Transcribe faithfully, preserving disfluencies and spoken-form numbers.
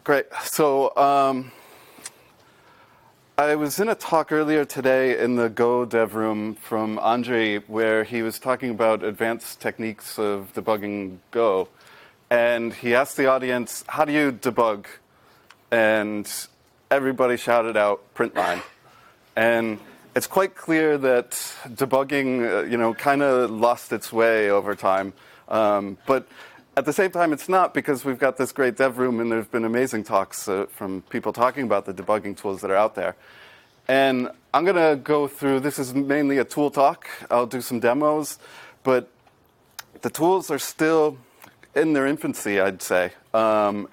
Great. So um, I was in a talk earlier today in the Go dev room from Andre, where he was talking about advanced techniques of debugging Go. And he asked the audience, how do you debug? And everybody shouted out, print line. And it's quite clear that debugging, uh, you know, kind of lost its way over time. Um, but at the same time, it's not, because we've got this great dev room, and there's been amazing talks uh, from people talking about the debugging tools that are out there. And I'm going to go through, this is mainly a tool talk. I'll do some demos. But the tools are still in their infancy, I'd say. Um,